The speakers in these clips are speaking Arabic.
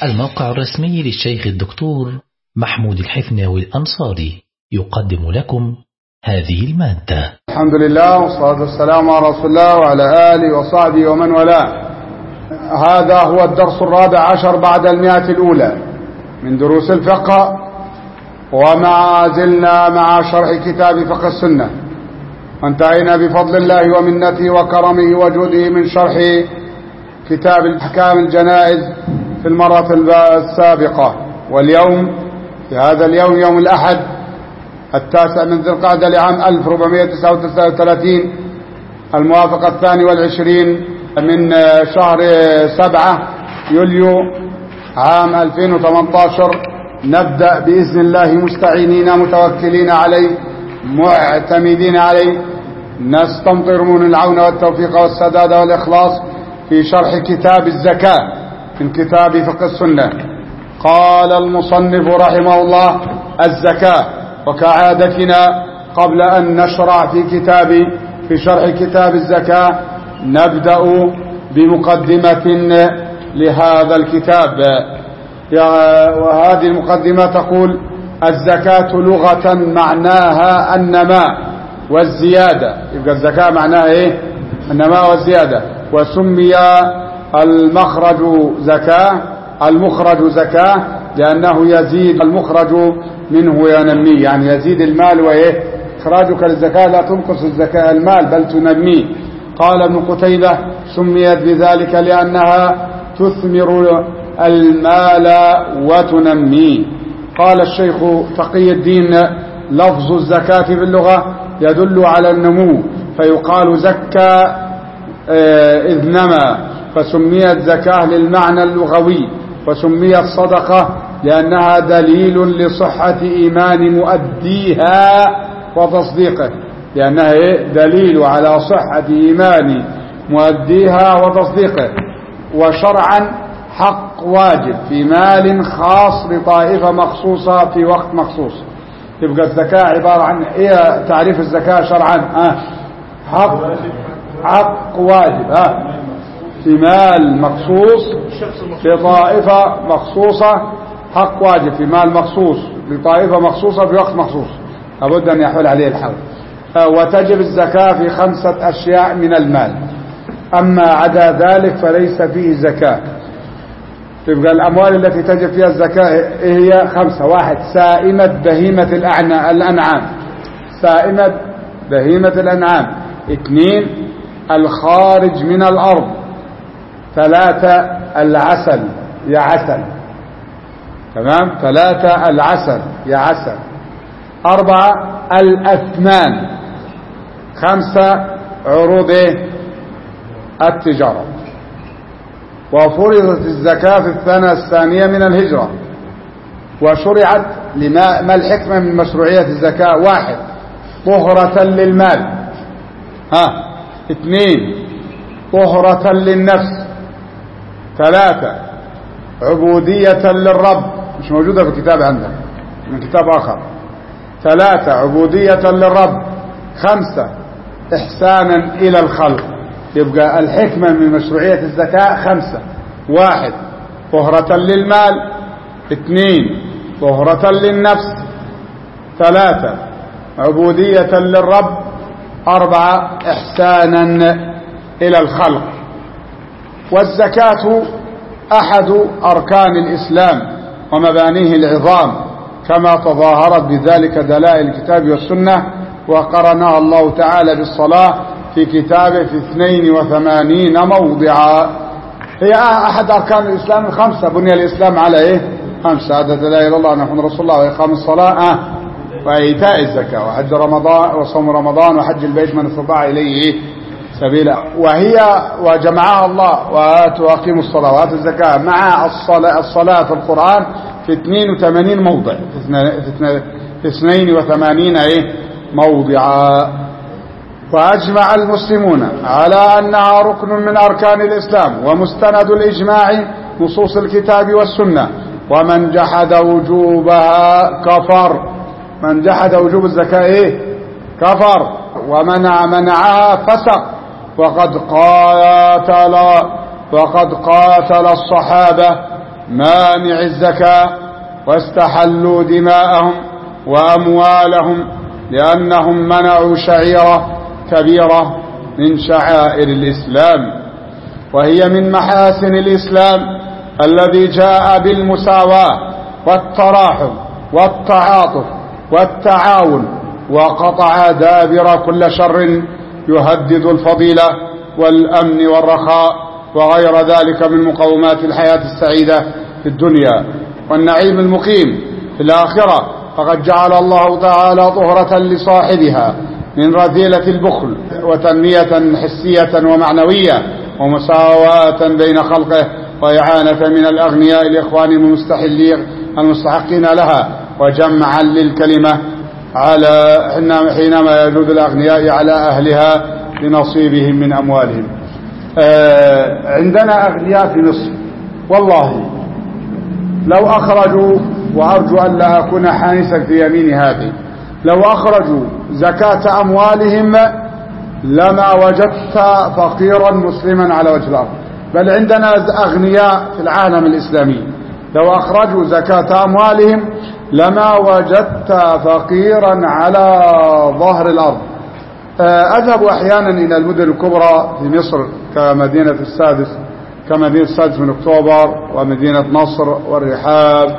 الموقع الرسمي للشيخ الدكتور محمود الحفناوي الأنصاري يقدم لكم هذه المادة. الحمد لله والصلاة والسلام على رسول الله وعلى آله وصحبه ومن والاه. هذا هو الدرس 14 بعد 100 الأولى من دروس الفقه، وما زلنا مع شرح كتاب فقه السنة، وانتهينا بفضل الله ومنته وكرمه وجوده من شرح كتاب الأحكام الجنائز في المرة السابقة. واليوم في هذا اليوم يوم الأحد 9 من ذي القعدة لعام 1439 الموافق 22 من شهر 7 يوليو عام 2018. نبدأ بإذن الله مستعينين متوكلين عليه معتمدين عليه، نستمطر من العون والتوفيق والسداد والإخلاص في شرح كتاب الزكاة من كتاب فقه السنة. قال المصنف رحمه الله: الزكاة. وكعادتنا قبل أن نشرع في شرح كتاب الزكاة نبدأ بمقدمة لهذا الكتاب، وهذه المقدمة تقول: الزكاة لغة معناها النماء والزيادة. يبقى الزكاة معناها ايه؟ النماء والزيادة. وسمي المخرج زكاة لأنه يزيد، المخرج منه ينميه، يعني يزيد المال وإيه؟ إخراجك للزكاة لا تنقص الزكاة المال بل تنميه. قال ابن قتيبة: سميت بذلك لأنها تثمر المال وتنميه. قال الشيخ تقي الدين: لفظ الزكاة في اللغة يدل على النمو، فيقال زكى إذ نمى، فسميت زكاة للمعنى اللغوي. وسميت صدقة لأنها دليل لصحة إيمان مؤديها وتصديقه، لأنها دليل على صحة إيمان مؤديها وتصديقه. وشرعا حق واجب في مال خاص لطائفة مخصوصة في وقت مخصوص. يبقى الزكاة عبارة عن ايه؟ تعريف الزكاة شرعا: حق واجب في مال مخصوص لطائفة مخصوصة، حق واجب في مال مخصوص لطائفة مخصوصة في وقت مخصوص لابد أن يحول عليه الحول. وتجب الزكاة في 5 أشياء من المال، أما عدا ذلك فليس فيه زكاة. تبقى الأموال التي تجب فيها الزكاة هي 5: 1 سائمة بهيمة الأنعام، سائمة بهيمة الأنعام. 2 الخارج من الأرض. 3 العسل يا عسل، تمام؟ 3 العسل يا عسل. 4 الأثمان. 5 عروض التجارة. وفرضت الزكاة في السنة الثانية من الهجرة، وشرعت ما الحكمة من مشروعية الزكاة؟ 1 طهرة للمال. 2 طهرة للنفس. 3 عبودية للرب، مش موجودة في الكتاب عندك، من كتاب آخر. 3 عبودية للرب. 5 إحسانا إلى الخلق. يبقى الحكمة من مشروعية الزكاة 5: 1 طهرة للمال. 2 طهرة للنفس. 3 عبودية للرب. 4 إحسانا إلى الخلق. والزكاة أحد أركان الإسلام ومبانيه العظام، كما تظاهرت بذلك دلائل الكتاب والسنة، وقرنها الله تعالى بالصلاة في كتابه في 82 موضعا. هي أحد أركان الإسلام 5. بني الإسلام على إيه؟ 5: شهادة لا إله إلا الله محمد رسول الله، وإقام الصلاة، وإيتاء الزكاة، وحج رمضان، وصوم رمضان، وحج البيت من استطاع إليه سبيلا. وجمعها الله: وأقيموا الصلاة وآتوا الزكاة مع الصلاة في القرآن في 82 موضع، في 82 موضعا. وأجمع المسلمون على أنها ركن من أركان الإسلام ومستند الإجماع نصوص الكتاب والسنة. ومن جحد وجوبها كفر. من جحد وجوب الزكاة كفر، ومنعها فسق. وقد قاتل الصحابة مانع الزكاة، واستحلوا دماءهم وأموالهم لأنهم منعوا شعيرة كبيرة من شعائر الإسلام، وهي من محاسن الإسلام الذي جاء بالمساواة والتراحم والتعاطف والتعاون، وقطع دابر كل شر يهدد الفضيلة والأمن والرخاء وغير ذلك من مقومات الحياة السعيدة في الدنيا والنعيم المقيم في الآخرة. فقد جعل الله تعالى طهرة لصاحبها من رذيلة البخل، وتنمية حسية ومعنوية، ومساواة بين خلقه، وإعانة من الأغنياء الإخوان المستحقين لها، وجمعا للكلمة على حينما يجود الأغنياء على أهلها بنصيبهم من أموالهم. عندنا أغنياء في مصر والله لو أخرجوا، وأرجو أن لا أكون حانسا في يمين هذه، لو أخرجوا زكاة أموالهم لما وجدت فقيرا مسلما على وجه الأرض. بل عندنا أغنياء في العالم الإسلامي لو أخرجوا زكاة أموالهم لما وجدت فقيرا على ظهر الأرض. أذهب أحيانا إلى المدن الكبرى في مصر كمدينة السادس من أكتوبر، ومدينة نصر والرحاب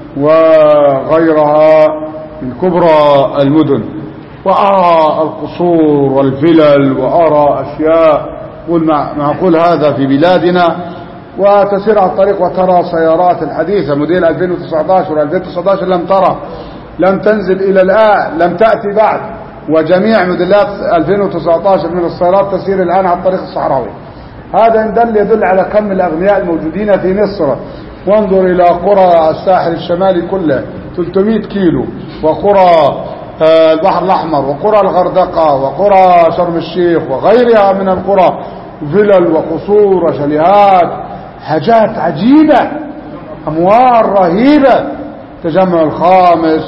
وغيرها من كبرى المدن، وأرى القصور والفلل، وأرى أشياء معقول هذا في بلادنا. وتسير على الطريق وترى سيارات الحديثة موديل 2019 و2019 لم تنزل إلى الآن، لم تأتي بعد، وجميع موديلات 2019 من السيارات تسير الآن على الطريق الصحراوي. هذا يدل على كم الأغنياء الموجودين في مصر. وانظر إلى قرى الساحل الشمالي كله 300 كيلو، وقرى البحر الأحمر، وقرى الغردقة، وقرى شرم الشيخ، وغيرها من القرى، فلل وقصور وشاليهات، حاجات عجيبة، أموال رهيبة. تجمع الخامس،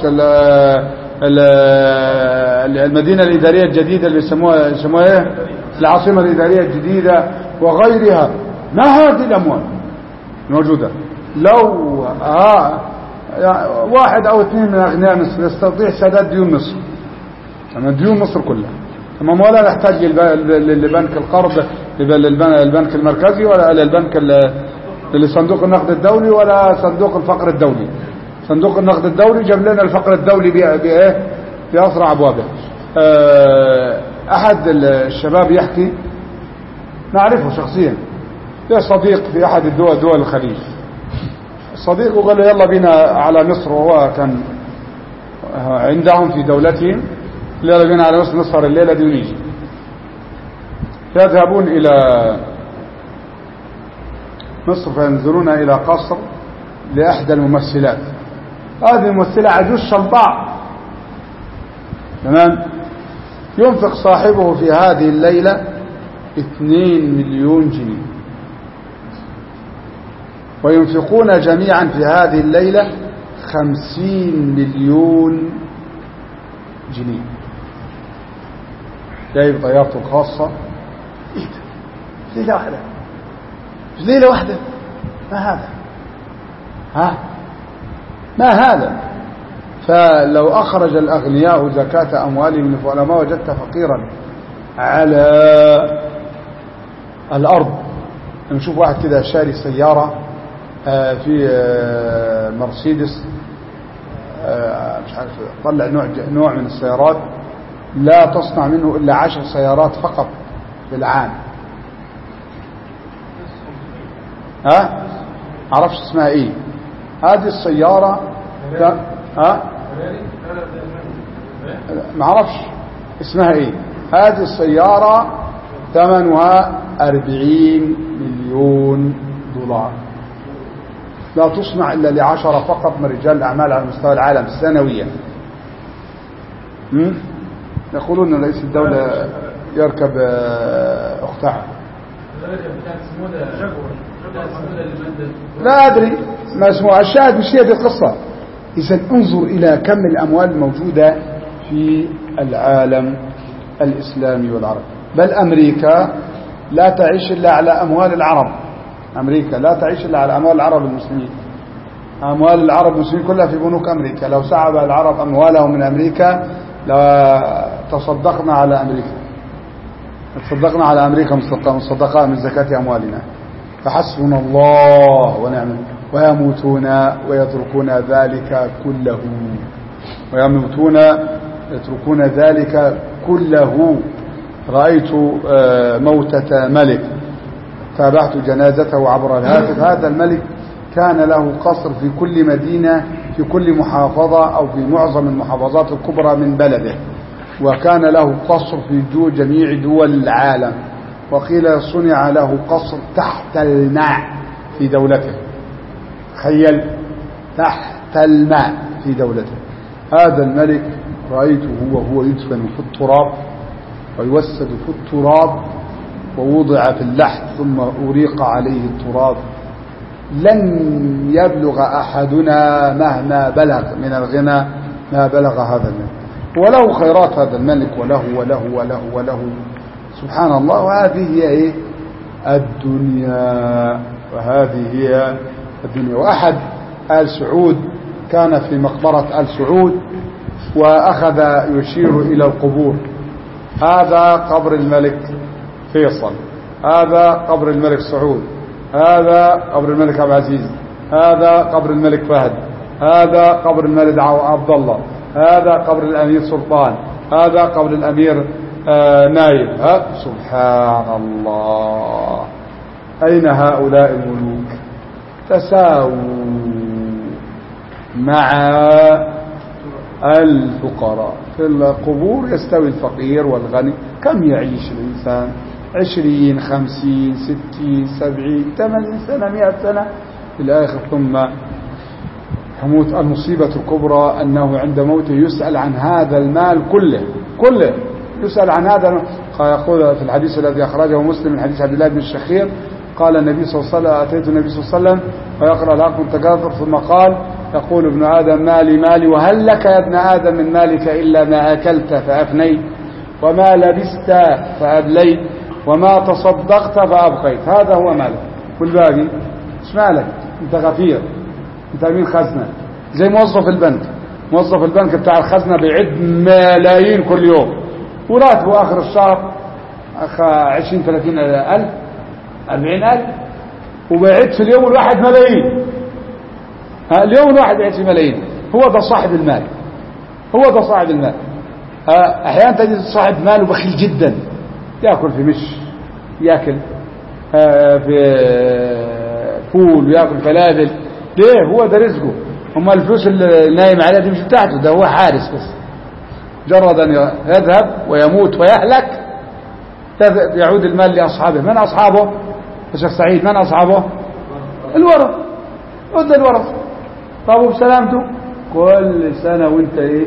المدينة الإدارية الجديدة اللي يسموها ايه، العاصمة الإدارية الجديدة، وغيرها. ما هذه الأموال موجودة؟ لو واحد أو اثنين من أغنياء مصر يستطيع سداد ديون مصر، ديون مصر كلها، أما ولا نحتاج لبنك القرض، للبنك المركزي، ولا للبنك لصندوق النقد الدولي، ولا صندوق الفقر الدولي. صندوق النقد الدولي جاب لنا الفقر الدولي بإيه؟ بأسرع أبوابه. أحد الشباب يحكي، نعرفه شخصيا، له صديق في أحد دول الخليج. الصديق قال له يلا بينا على مصر، وهو كان عندهم في دولتهم، يلا بينا على مصر نسهر الليلة دي ونيجي. يذهبون إلى مصر فينزلون إلى قصر لإحدى الممثلات. هذه الممثلة عجوز شلطاء، تمام. ينفق صاحبه في هذه الليلة 2 مليون جنيه، وينفقون جميعا في هذه الليلة 50 مليون جنيه. جايب طيارته الخاصة في ليلة واحدة، في ليلة واحدة. ما هذا؟ ما هذا؟ فلو أخرج الأغنياء زكاة أموالهم لما وجدت فقيرا على الأرض. نشوف واحد كده شاري سيارة في مرسيدس، مش عارف، طلع نوع من السيارات لا تصنع منه إلا 10 سيارات فقط في العام. عرفش اسمها ايه هذه السيارة؟ ما عرفش اسمها ايه. هذه السيارة ثمنها 40 مليون دولار، لا تصنع إلا ل10 فقط من رجال الأعمال على مستوى العالم سنويا. يقولون أن رئيس الدولة يركب أختها، لا أدري ما اسمه. الشاهد مش هي دي القصة. إذا انظر إلى كم الأموال الموجودة في العالم الإسلامي والعربي. بل أمريكا لا تعيش إلا على أموال العرب. أمريكا لا تعيش إلا على أموال العرب المسلمين. أموال العرب المسلمين كلها في بنوك أمريكا. لو سحب العرب أموالهم من أمريكا لتصدقنا على أمريكا، تصدقنا على أمريكا مصدقاء من زكاة أموالنا. فحسبنا الله ونعم، ويموتون ويتركون ذلك كله، ويموتون يتركون ذلك كله. رأيت موتة ملك، تابعت جنازته عبر الهاتف. هذا الملك كان له قصر في كل مدينة، في كل محافظة أو في معظم المحافظات الكبرى من بلده، وكان له قصر في جميع دول العالم، وقيل صنع له قصر تحت الماء في دولته. تخيل، تحت الماء في دولته. هذا الملك رأيته وهو يدفن في التراب ويوسد في التراب، ووضع في اللحد ثم أريق عليه التراب. لن يبلغ أحدنا مهما بلغ من الغنى ما بلغ هذا الملك، وله خيرات هذا الملك، وله وله وله وله سبحان الله. وهذه هي إيه؟ الدنيا. وهذه هي الدنيا. وأحد آل سعود كان في مقبرة آل سعود وأخذ يشير إلى القبور. هذا قبر الملك فيصل، هذا قبر الملك سعود، هذا قبر الملك عبد العزيز، هذا قبر الملك فهد، هذا قبر الملك عبد الله، هذا قبر الأمير سلطان، هذا قبر الأمير نايف. سبحان الله، أين هؤلاء الملوك؟ تساووا مع الفقراء. في القبور يستوي الفقير والغني. كم يعيش الإنسان؟ 20 50 60 70 80 سنة 100 سنة في الآخر ثم يموت. المصيبة الكبرى أنه عند موته يسأل عن هذا المال كله يسأل عن هذا. يقول في الحديث الذي أخرجه مسلم من حديث عبد الله بن الشخير قال النبي صلى الله عليه وسلم: أتيت النبي صلى الله عليه وسلم ويقرأ لكم التكاثر ثم قال: يقول ابن آدم مالي مالي، وهل لك يا ابن آدم من مالك إلا ما أكلت فأفنيت، وما لبست فأبليت، وما تصدقت فأبقيت. هذا هو مالك، والباقي مش مالك، انت غفير، انت امين خزنة. زي موظف البنك، موظف البنك بتاع الخزنة بيعد ملايين كل يوم، وراتبه آخر الشهر 20 30 ألف 40 ألف، وبيعد في اليوم الواحد ملايين. اليوم الواحد بيعد في ملايين. هو ده صاحب المال، هو ده صاحب المال. أحيانا تجد صاحب مال بخيل جدا، يأكل في مش، يأكل في فول، ويأكل فلافل. ليه؟ هو ده رزقه. هم الفلوس اللي نايم عليها دي مش بتاعته، ده هو حارس بس. مجرد أن يذهب ويموت ويهلك يعود المال لأصحابه. من أصحابه يا شيخ سعيد؟ من أصحابه؟ الورث. ودى الورث. طب بسلامته كل سنة وانت ايه؟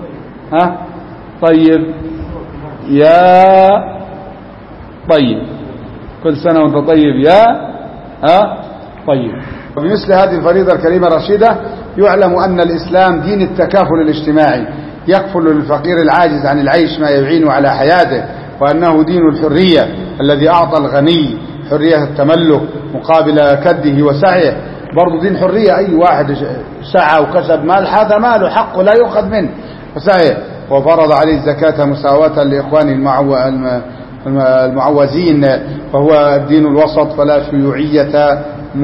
طيب يا طيب، كل سنة وانت طيب يا طيب. وبمثل هذه الفريضة الكريمة الرشيدة يعلم أن الإسلام دين التكافل الاجتماعي، يكفل للفقير العاجز عن العيش ما يعين على حياته، وأنه دين الحرية الذي أعطى الغني حرية التملك مقابل كده وسعيه. برضو دين حرية، أي واحد سعى وكسب مال هذا ماله، حقه لا يؤخذ منه وسعيه. وفرض عليه الزكاة مساواة لإخوانه المعوزين، فهو الدين الوسط، فلا شيوعية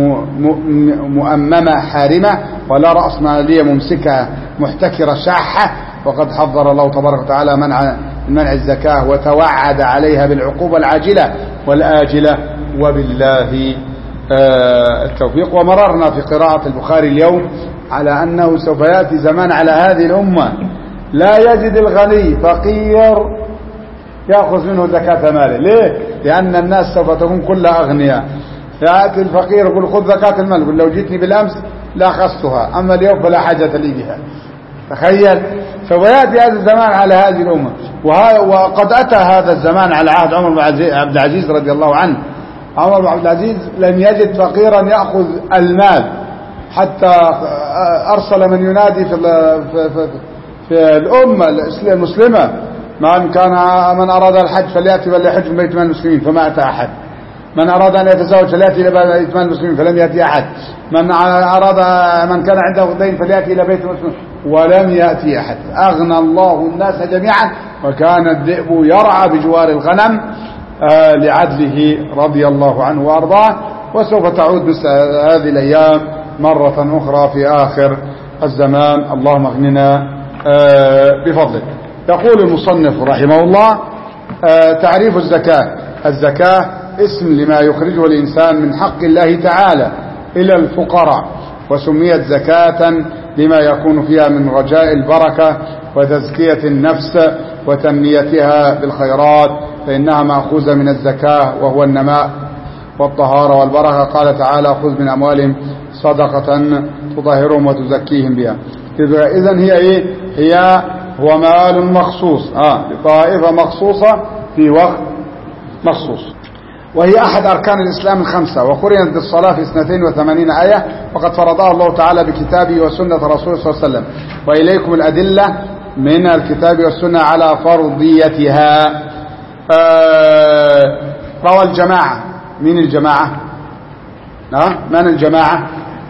مؤممة حارمة، ولا رأسمالية ممسكة محتكرة شاحة. وقد حذر الله تبارك وتعالى منع الزكاة، وتوعد عليها بالعقوبة العاجلة والآجلة، وبالله التوفيق. ومررنا في قراءة البخاري اليوم على أنه سوف يأتي زمان على هذه الأمة لا يجد الغني فقير يأخذ منه زكاة ماله. ليه؟ لأن الناس سوف تكون كلها أغنياء. يأتي الفقير يقول خذ زكاة المال، يقول لو جيتني بالأمس لا أخذتها، أما اليوم فلا حاجة لي بها. تخيل، سوف يأتي هذا الزمان على هذه الأمة. وقد أتى هذا الزمان على عهد عمر بن عبد العزيز رضي الله عنه. عمر بن عبد العزيز لم يجد فقيرا يأخذ المال، حتى أرسل من ينادي في الأمة المسلمة: من أراد الحج فليأتي وليحج من بيت مال المسلمين، فما أتى أحد. من أراد أن يتزوج فليأتي إلى بيت مال المسلمين فلم يأتي أحد. من كان عنده دين فليأتي إلى بيت المسلمين ولم يأتي أحد. أغنى الله الناس جميعا وكان الذئب يرعى بجوار الغنم لعدله رضي الله عنه وأرضاه. وسوف تعود مثل هذه الأيام مرة أخرى في آخر الزمان. اللهم اغننا بفضلك. يقول المصنف رحمه الله تعريف الزكاة. الزكاة اسم لما يخرجه الإنسان من حق الله تعالى إلى الفقراء، وسميت زكاة لما يكون فيها من رجاء البركة وتزكية النفس وتنميتها بالخيرات، فإنها مأخوذة من الزكاة وهو النماء والطهارة والبركة. قال تعالى خذ من أموالهم صدقة تطهرهم وتزكيهم بها. إذن هي إيه؟ هو مال مخصوص لطائفة مخصوصة في وقت مخصوص، وهي أحد أركان الإسلام الخمسة، وقرنت بالصلاة في 82 آية، وقد فرضها الله تعالى بكتابه وسنة رسوله صلى الله عليه وسلم. وإليكم الأدلة من الكتاب والسنة على فرضيتها. روى الجماعة. من الجماعة؟ من الجماعة؟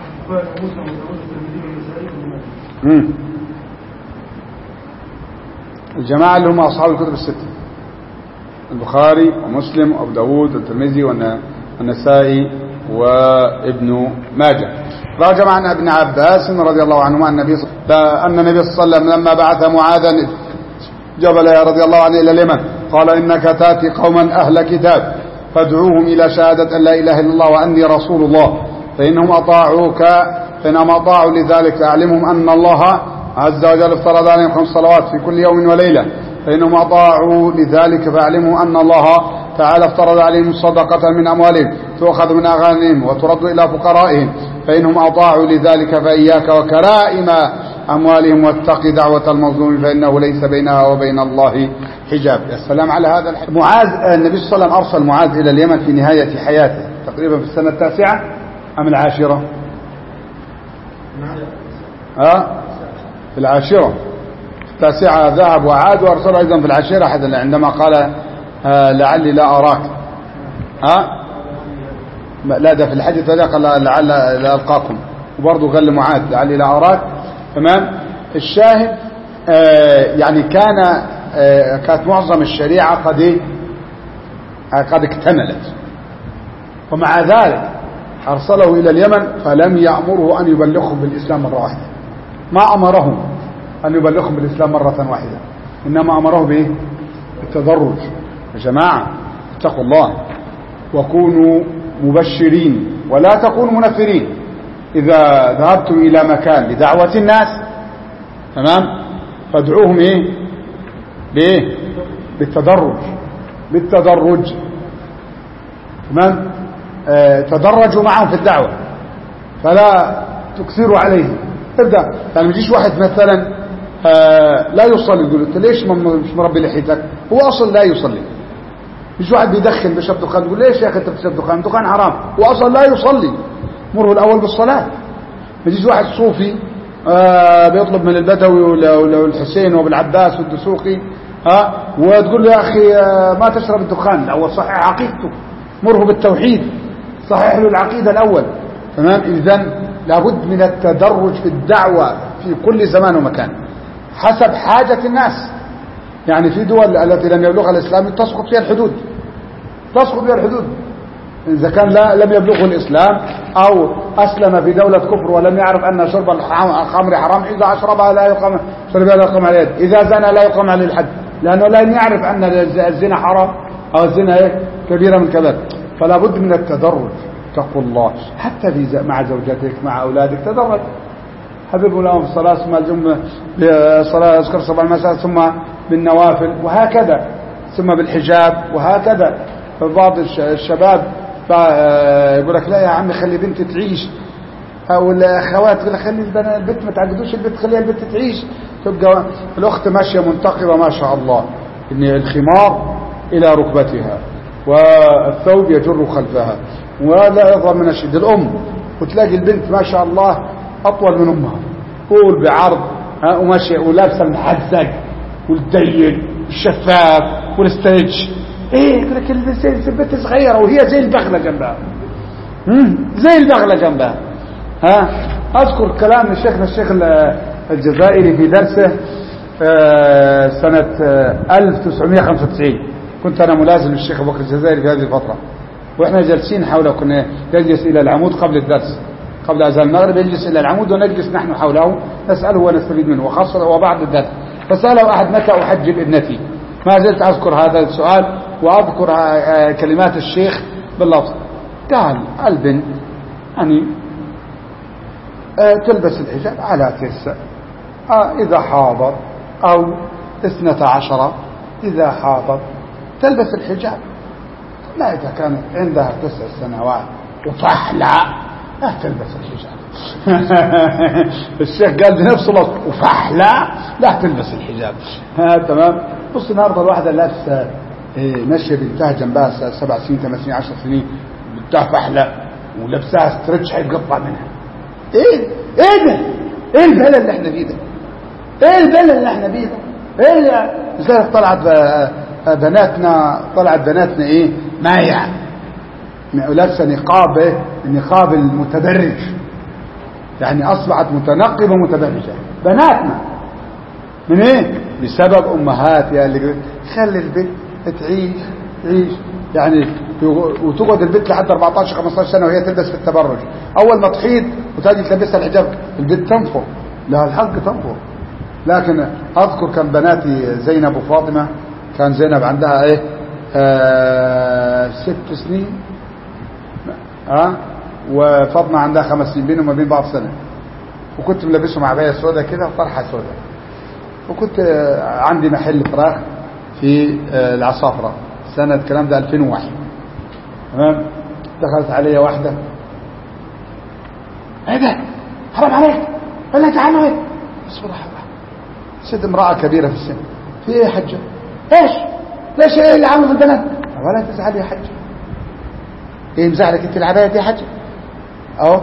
الجماعة اللي هم أصحاب الكتب الستة: البخاري ومسلم وأبو داود والترمذي والنسائي وابن ماجه. روى جماعة عن ابن عباس رضي الله عنهما أن النبي صلى الله عليه وسلم لما بعث معاذا جبل رضي الله عنه إلى اليمن قال إنك تأتي قوما أهل كتاب فادعوهم إلى شهادة أن لا إله إلا الله وأني رسول الله، فإنهم أطاعوا لذلك فأعلمهم أن الله عز وجل افترض عليهم 5 صلوات في كل يوم وليلة، فإنهم أطاعوا لذلك فأعلموا أن الله تعالى افترض عليهم صدقة من أموالهم تؤخذ من أغانيهم وترد إلى فقرائهم، فإنهم أطاعوا لذلك فإياك وكرائم أموالهم واتق دعوة المظلوم فإنه ليس بينها وبين الله حجاب. السلام على هذا الحديث. معاذ، النبي صلى الله عليه وسلم أرسل معاذ إلى اليمن في نهاية حياته تقريبا في السنة 9 أم 10؟ في 10. في 9 ذهب وعاد، وأرسل أيضا في 10 أحد عندما قال لعلي لا أراك. لا، ده في الحديث هذا قال لعل لا ألقاكم، وبرضه قال لمعاذ لعلي لا أراك. تمام. الشاهد يعني كانت معظم الشريعة قد اكتملت، ومع ذلك أرسله إلى اليمن فلم يأمره أن يبلغهم بالإسلام مرة واحدة. ما أمرهم أن يبلغهم بالإسلام مرة واحدة، إنما أمره به بالتدرج. يا جماعة اتقوا الله وكونوا مبشرين ولا تكونوا منفرين. إذا ذهبتم إلى مكان لدعوة الناس، تمام، فادعوهم بالتدرج. تمام. تدرجوا معهم في الدعوة فلا تكثروا عليهم. ابدأ. يعني ما يجيش واحد مثلا لا يصلي يقول انت ليش مش مربي لحيتك؟ هو اصلا لا يصلي. يجي واحد بيدخن بيشرب دخان يقول ليش يا اخي انت بتشرب دخان؟ دخان حرام. هو اصلا لا يصلي. مره الاول بالصلاه. ما يجيش واحد صوفي بيطلب من البدوي والحسين وبالعباس والدسوقي وتقول له يا اخي ما تشرب الدخان. الاول صحيح عقيدته، مره بالتوحيد، صحيح له العقيده الاول. تمام. اذن لابد من التدرج في الدعوه في كل زمان ومكان حسب حاجه الناس. يعني في دول التي لم يبلغها الاسلام تسقط فيها الحدود، إذا كان لم يبلغه الإسلام أو أسلم في دولة كفر ولم يعرف أن شرب الخمر حرام، إذا أشربها لا يقام عليه الحد، إذا زنى لا يقام عليه الحد، لأنه لم يعرف أن الزنا حرام أو الزنا كبيرة من كبائر. فلا بد من التدرج. اتقوا الله حتى مع زوجتك مع أولادك تدرج. حببوا لهم في الصلاة ثم الجمعة بالصلاة أذكر صباح المساء ثم بالنوافل وهكذا ثم بالحجاب وهكذا. فبعض الشباب يقول لك لا يا عمي خلي بنتي تعيش، او الاخوات يقول لك خلي البنت ما تعقدوش البنت خليها البنت تعيش. تبقى الاخت ماشيه منتقبه ما شاء الله، ان الخمار الى ركبتها والثوب يجر خلفها ولا يظهر من الشد. الام وتلاقي البنت ما شاء الله اطول من امها طول بعرض وماشيه ولابسه المحزق والضيق والشفاف والستريتش ايه يقول لك البنت صغيرة وهي زي البغلة جنبها، زي البغلة جنبها. ها اذكر كلام شيخنا الشيخ الجزائري في درسه سنة 1995. كنت انا ملازم للشيخ ابو بكر الجزائري في هذه الفترة، واحنا جالسين حوله، كنا نجلس الى العمود قبل الدرس، قبل اذان المغرب يجلس الى العمود ونجلس نحن حوله نساله ونستفيد منه، وخاصة وبعد الدرس. فسأله احد متى احجب ابنتي، ما زلت اذكر هذا السؤال واذكر كلمات الشيخ باللفظ. قال البنت يعني تلبس الحجاب على 9 اذا حاضر، او 12 اذا حاضر تلبس الحجاب. لا اذا كانت عندها 9 سنوات وفحلة لا تلبس الحجاب. الشيخ قال بنفس اللفظ وفحلة لا تلبس الحجاب. تمام. بص النهارده الواحدة لابسه ماشيه بنتها جنبها 7 سنين 8 سنين 10 سنين، بنتها فحلة ولبسها ستريتش هيتقطع منها. ايه ده؟ ايه البلد اللي احنا فيه ده؟ ايه البلد اللي احنا فيه ده؟ ايه لذلك طلعت بناتنا ايه مايع، لابسه النقاب المتبرج، يعني اصبحت متنقبه متبرجه بناتنا. من ايه؟ بسبب امهاتها اللي خلي البنت تعيش يعني، وتقعد البنت لحد 14 15 سنه وهي تلبس في التبرج. اول ما تحيض وتجي تلبسها الحجاب البنت تنفر، لها الحق تنفر. لكن اذكر كان بناتي زينب وفاطمه، كان زينب عندها ايه 6 سنين، وفاطمه عندها 5 سنين، بينهم وبين بعض سنه، وكنت ملبسهم عبايه سوداء كده وطرحه سوداء، وكنت عندي محل فراخ في العصافرة سنة الكلام ده 2001. تمام. دخلت علي واحدة، ايه ده حرام عليك ولا تعالوا ايه، اصبر ست امرأة كبيرة في السن، في ايه يا حجة؟ ليش ايه اللي عامله في البنات؟ ولا تزعل يا حجة، ايه مزعلك انت العباية دي يا حجة؟ اهو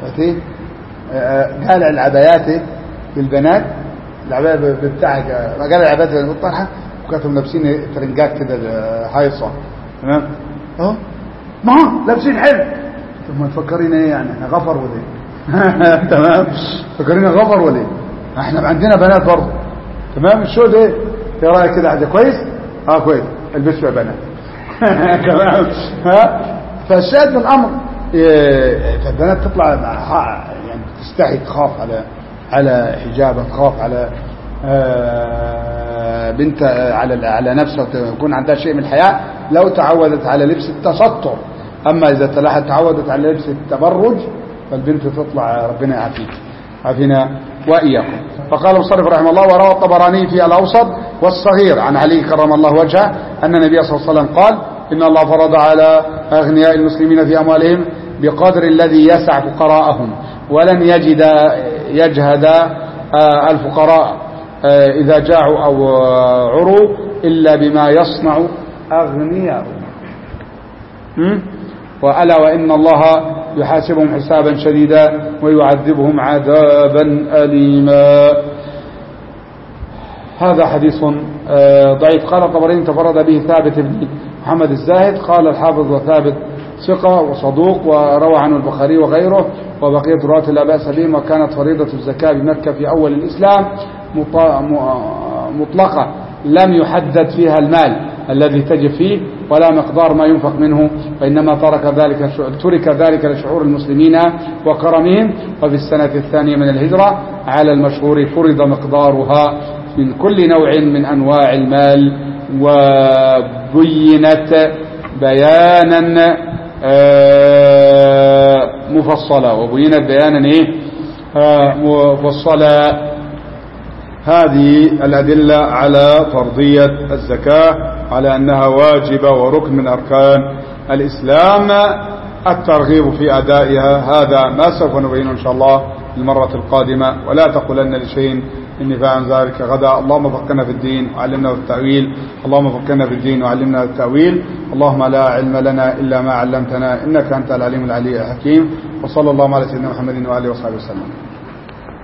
قالع العبايات للبنات، العباية بتاعك قال العبايات بالطرحة، وكانوا لابسين ترنجات كده هايصة. تمام. اهو ما لابسين حلو. طب ما تفكرين ايه يعني احنا غفر ولا ايه؟ تمام. فكرين غفر ولا ايه؟ احنا عندنا بنات برضه. تمام. الشو ده ايه رايك كده حاجه كويس؟ كويس، البسوا يا بنات. تمام. فالشاهد من الامر فالبنات تطلع يعني تستحي، تخاف على حجابها، تخاف على بنت على نفسها، وتكون عندها شيء من الحياء لو تعودت على لبس التستر. اما اذا تعودت على لبس التبرج فالبنت تطلع ربنا يعافيك، عافينا واياكم. فقال المصنف رحمه الله: وروى الطبراني في الاوسط والصغير عن علي كرم الله وجهه ان النبي صلى الله عليه وسلم قال: ان الله فرض على اغنياء المسلمين في اموالهم بقدر الذي يسع فقراءهم، ولن يجهد الفقراء إذا جاعوا أو عروا إلا بما يصنع أغنياءهم. وألا وإن الله يحاسبهم حسابا شديدا ويعذبهم عذابا أليما. هذا حديث ضعيف. قال الطبراني: تفرد به ثابت بن محمد الزاهد. قال الحافظ: وثابت ثقة وصدوق، وروى عنه البخاري وغيره، وبقية رواة لا بأس بهم. وكانت فريضة الزكاة بمكة في أول الإسلام مطلقة، لم يحدد فيها المال الذي تجب فيه ولا مقدار ما ينفق منه، وإنما ترك ذلك لشعور المسلمين وكرمهم. وفي السنة 2 من الهجرة على المشهور فرض مقدارها من كل نوع من أنواع المال، وبينت بيانا مفصلا. مفصلا. هذه الأدلة على فرضية الزكاة، على أنها واجبة وركن من أركان الإسلام، الترغيب في أدائها. هذا ما سوف نبينه إن شاء الله المرة القادمة. ولا تقولن لشيء إني فاعل ذلك غدا. اللهم فقهنا في الدين وعلمنا التأويل. اللهم فقهنا في الدين وعلمنا التأويل. اللهم لا علم لنا إلا ما علمتنا إنك أنت العليم الحكيم. وصلى الله على سيدنا محمد وآله وصحبه وسلم.